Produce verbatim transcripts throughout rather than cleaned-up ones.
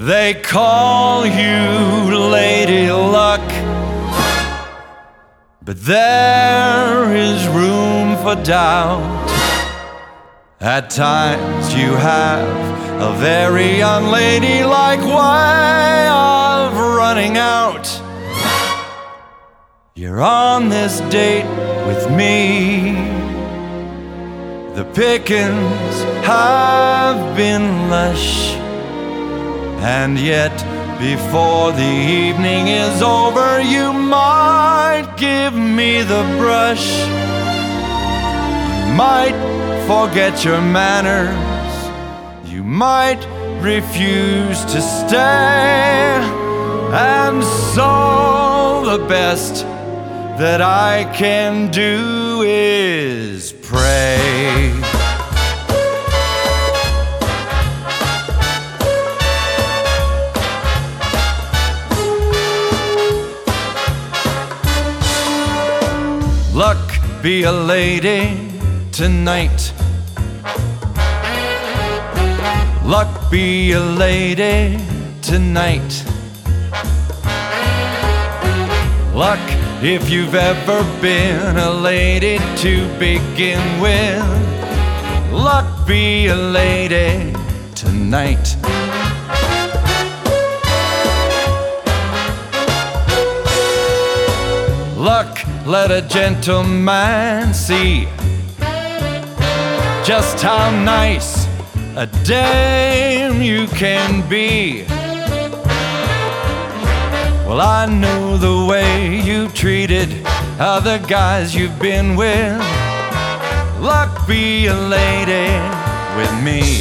They call you Lady Luck, but there is room for doubt. At times you have a very unladylike way of running out. You're on this date with me. The pickings have been lush, and yet before the evening is over, you might give me the brush. You might forget your manners. You might refuse to stay. And so the best that I can do is pray. Luck be a lady tonight. Luck be a lady tonight. Luck if you've ever been a lady to begin with. Luck be a lady tonight. Luck, let a gentleman see just how nice a dame you can be. Well, I know the way you've treated other guys you've been with. Luck be a lady with me.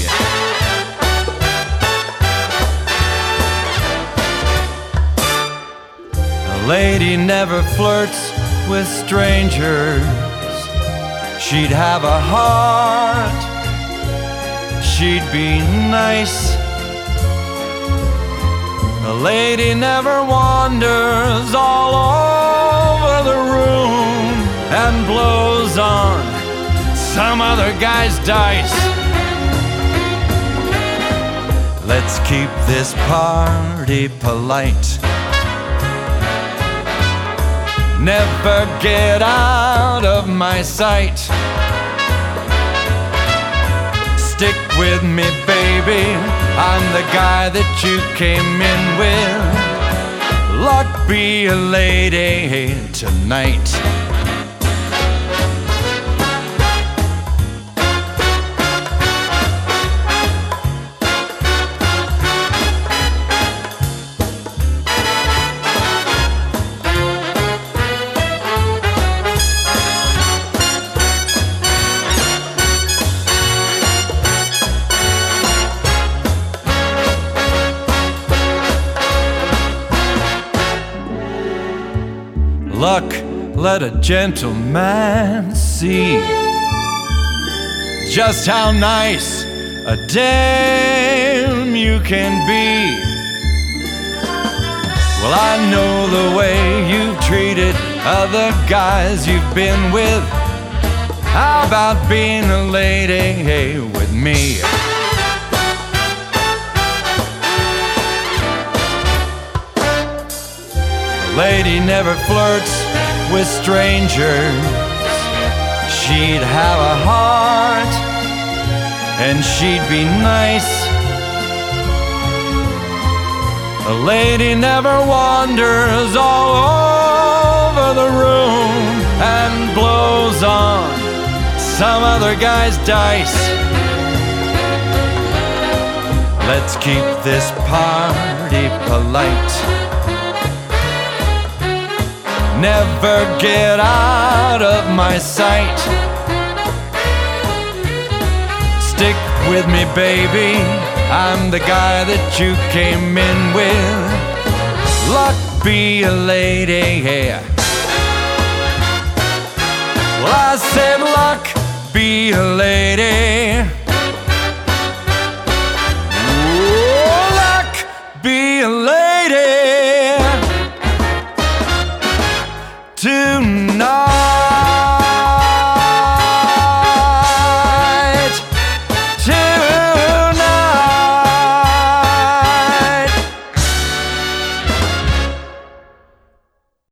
A lady never flirts with strangers. She'd have a heart. She'd be nice. A lady never wanders all over the room and blows on some other guy's dice. Let's keep this party polite. Never get out of my sight. Stick with me, baby. I'm the guy that you came in with. Luck be a lady tonight. Luck, let a gentleman see just how nice a dame you can be. Well, I know the way you've treated other guys you've been with. How about being a lady hey, with me? Lady never flirts with strangers. She'd have a heart, and she'd be nice. A lady never wanders all over the room and blows on some other guy's dice. Let's keep this party polite. Never get out of my sight. Stick with me, baby. I'm the guy that you came in with. Luck be a lady here. Well, I said luck be a lady. Ooh, luck be a lady tonight.